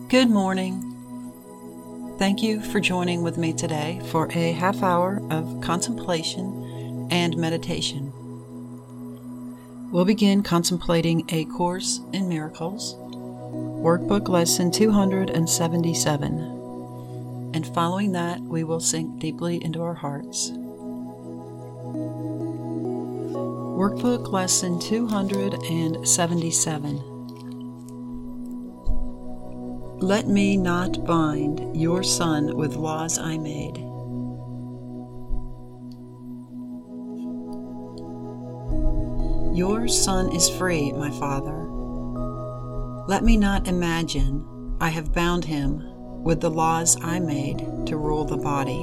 Good morning. Thank you for joining with me today for a half hour of contemplation and meditation. We'll begin contemplating A Course in Miracles, Workbook Lesson 277, and following that we will sink deeply into our hearts. Workbook Lesson 277. Let me not bind your Son with laws I made. Your Son is free, my Father. Let me not imagine I have bound him with the laws I made to rule the body.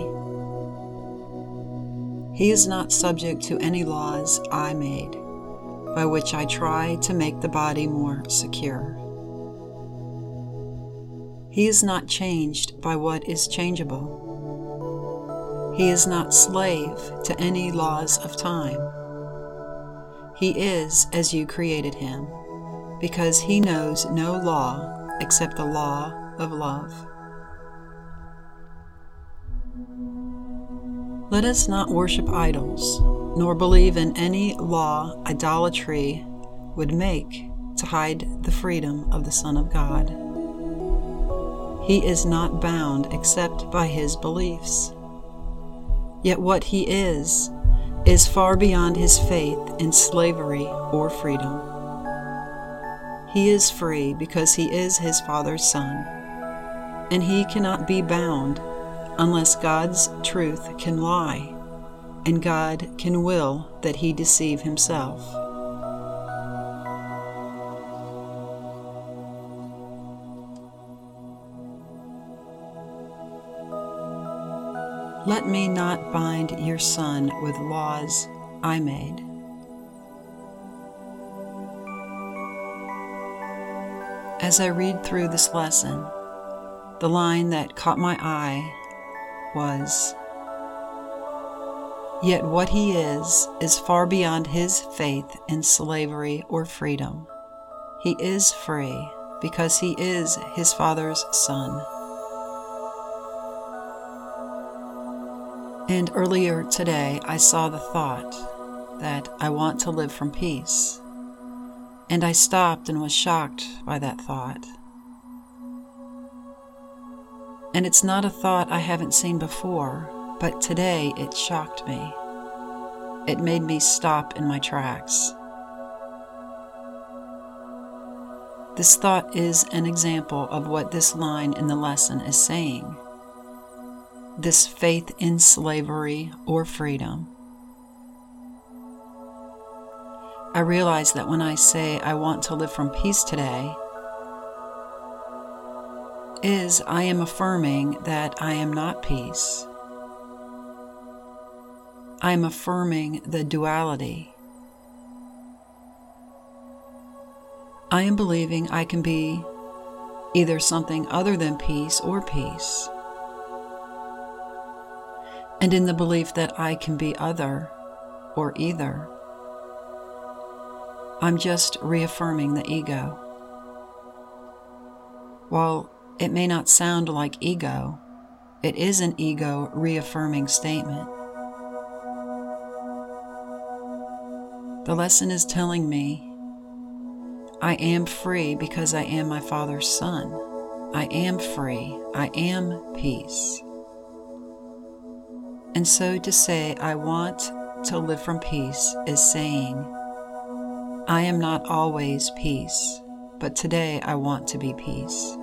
He is not subject to any laws I made, by which I try to make the body more secure. He is not changed by what is changeable. He is not slave to any laws of time. He is as you created him, because he knows no law except the law of love. Let us not worship idols, nor believe in any law idolatry would make to hide the freedom of the Son of God. He is not bound except by his beliefs. Yet what he is far beyond his faith in slavery or freedom. He is free because he is his Father's Son, and he cannot be bound unless God's truth can lie, and God can will that he deceive himself. Let me not bind your Son with laws I made. As I read through this lesson, the line that caught my eye was, "Yet what he is far beyond his faith in slavery or freedom. He is free because he is his Father's Son." And earlier today, I saw the thought that I want to live from peace. And I stopped and was shocked by that thought. And it's not a thought I haven't seen before, but today it shocked me. It made me stop in my tracks. This thought is an example of what this line in the lesson is saying. This faith in slavery or freedom. I realize that when I say I want to live from peace today, I am affirming that I am not peace. I am affirming the duality. I am believing I can be either something other than peace or peace. And in the belief that I can be other or either, I'm just reaffirming the ego. While it may not sound like ego, it is an ego reaffirming statement. The lesson is telling me I am free because I am my Father's Son. I am free. I am peace. And so to say I want to live from peace is saying I am not always peace, but today I want to be peace.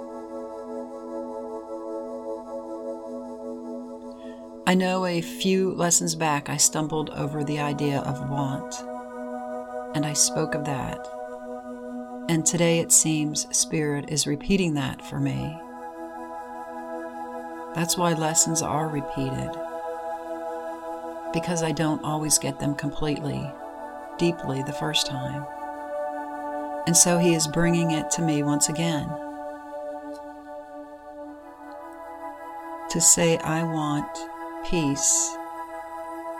I know a few lessons back I stumbled over the idea of want, and I spoke of that. And today it seems Spirit is repeating that for me. That's why lessons are repeated, because I don't always get them completely, deeply the first time. And so he is bringing it to me once again. To say I want peace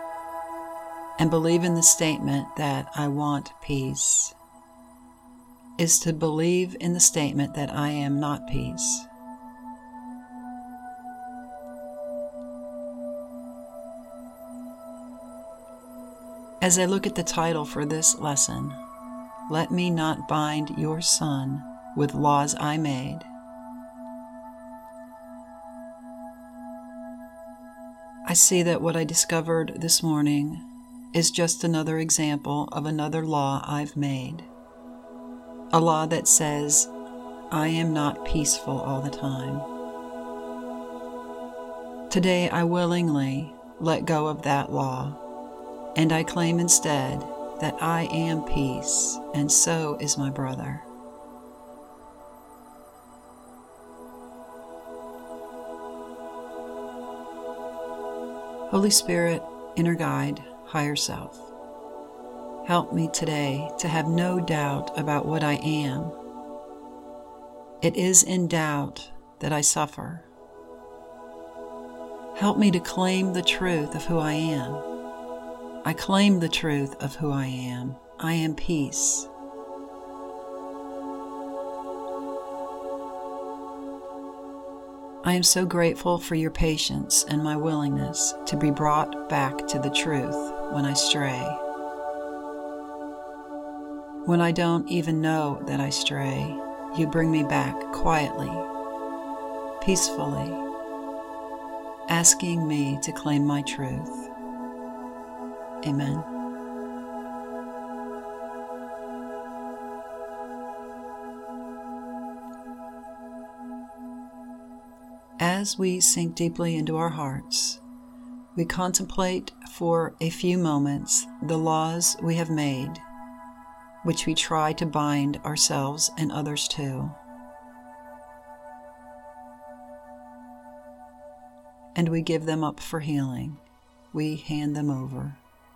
and believe in the statement that I want peace is to believe in the statement that I am not peace. As I look at the title for this lesson, "Let me not bind your Son with laws I made," I see that what I discovered this morning is just another example of another law I've made. A law that says I am not peaceful all the time. Today I willingly let go of that law, and I claim instead that I am peace, and so is my brother. Holy Spirit, inner guide, higher self, help me today to have no doubt about what I am. It is in doubt that I suffer. Help me to claim the truth of who I am. I claim the truth of who I am. I am peace. I am so grateful for your patience and my willingness to be brought back to the truth when I stray. When I don't even know that I stray, you bring me back quietly, peacefully, asking me to claim my truth. Amen. As we sink deeply into our hearts, we contemplate for a few moments the laws we have made, which we try to bind ourselves and others to. And we give them up for healing. We hand them over.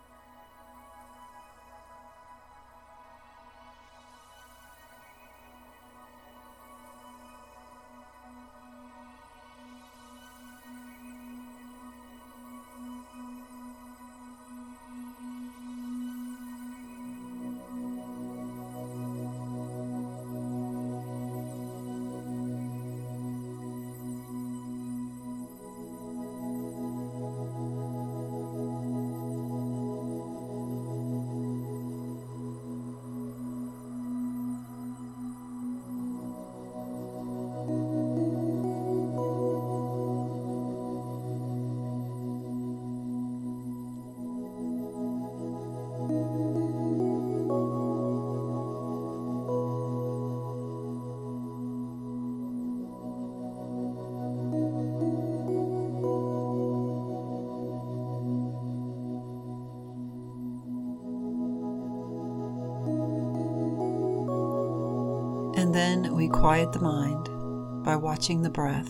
And then we quiet the mind by watching the breath.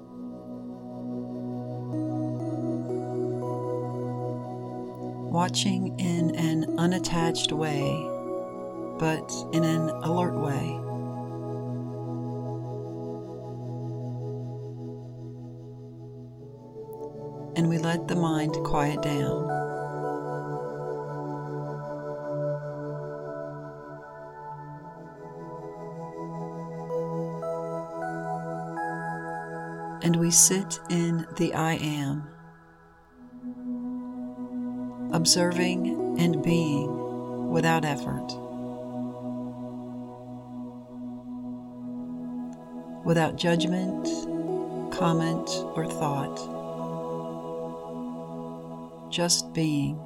Watching in an unattached way, but in an alert way. And we let the mind quiet down. And we sit in the I am, observing and being without effort, without judgment, comment, or thought, just being.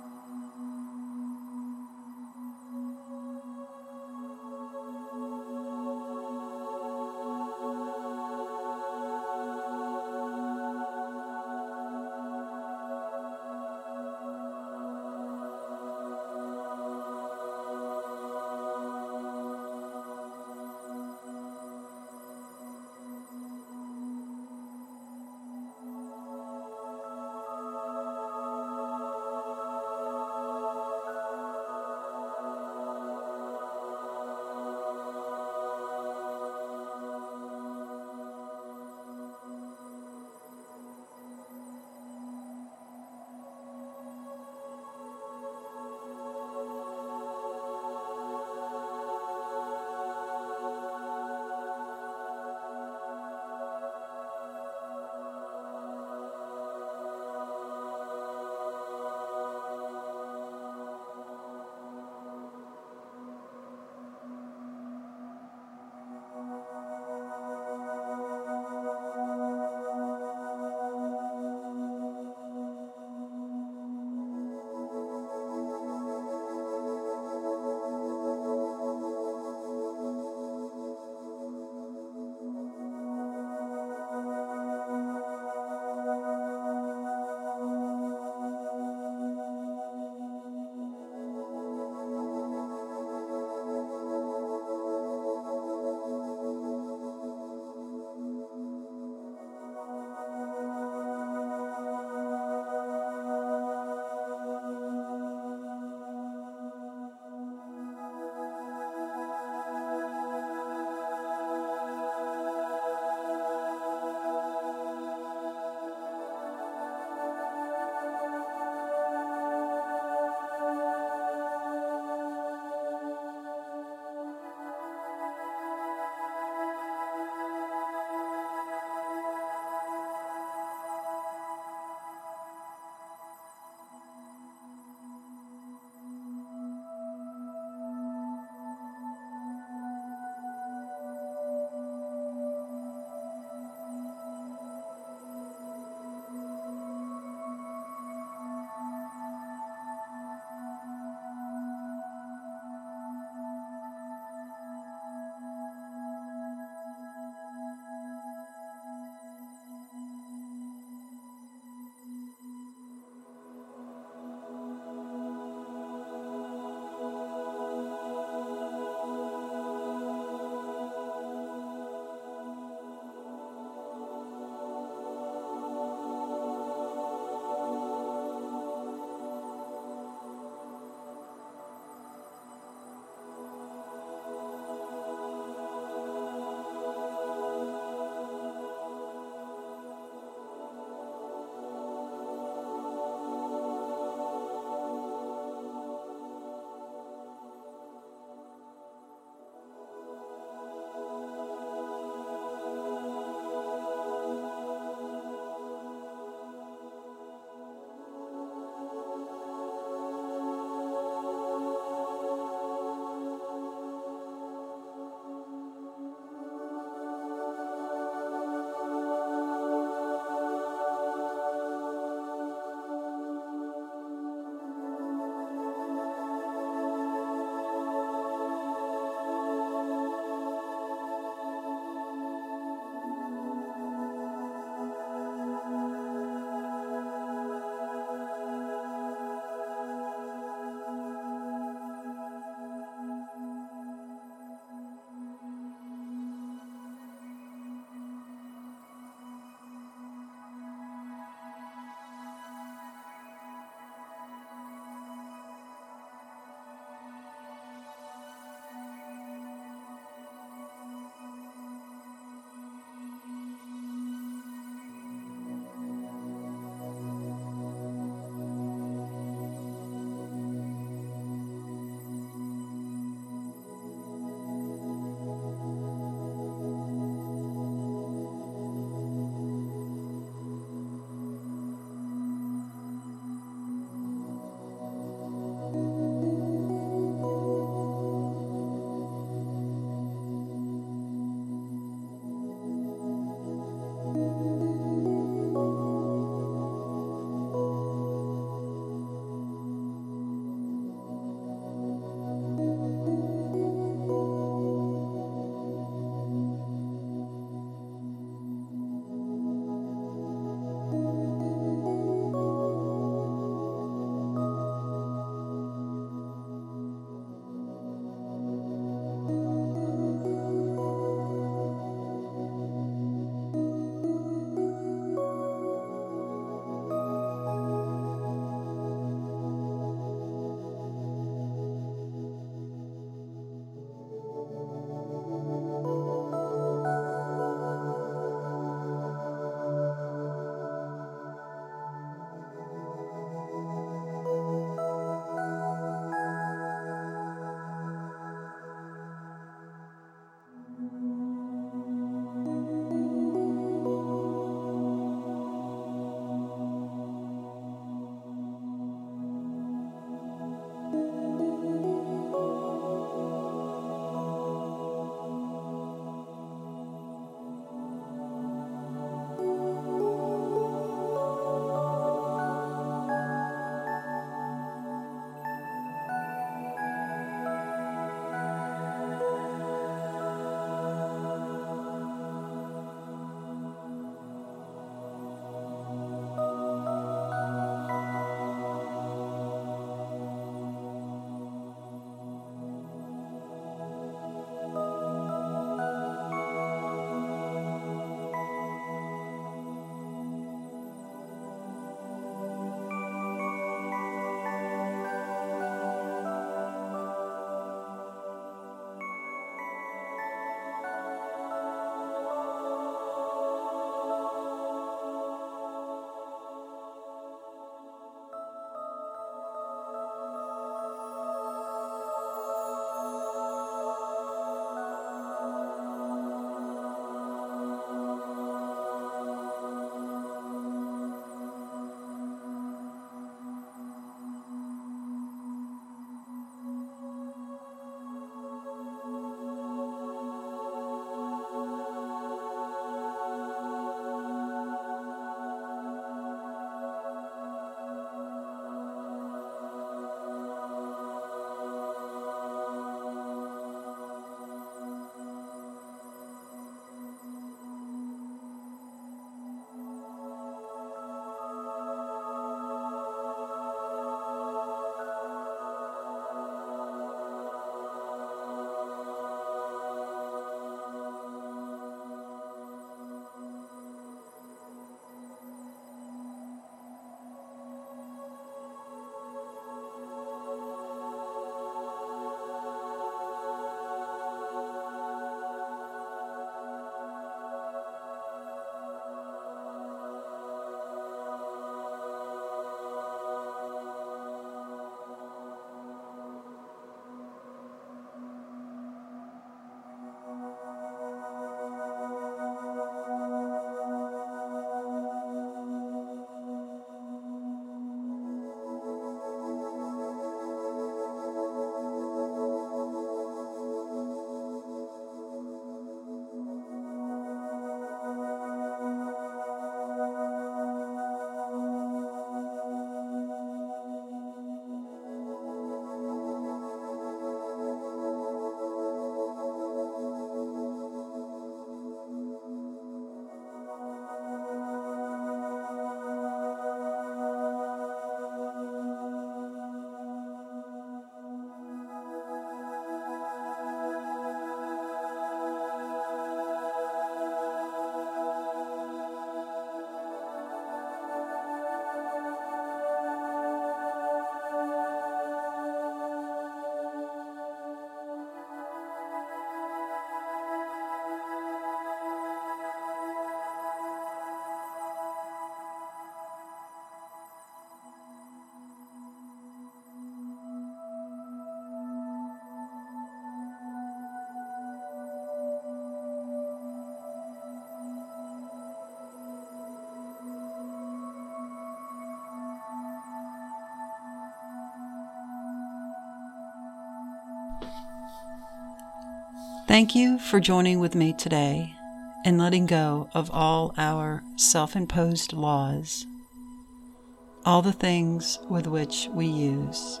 Thank you for joining with me today in letting go of all our self-imposed laws, all the things with which we use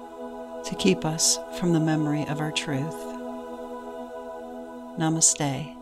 to keep us from the memory of our truth. Namaste.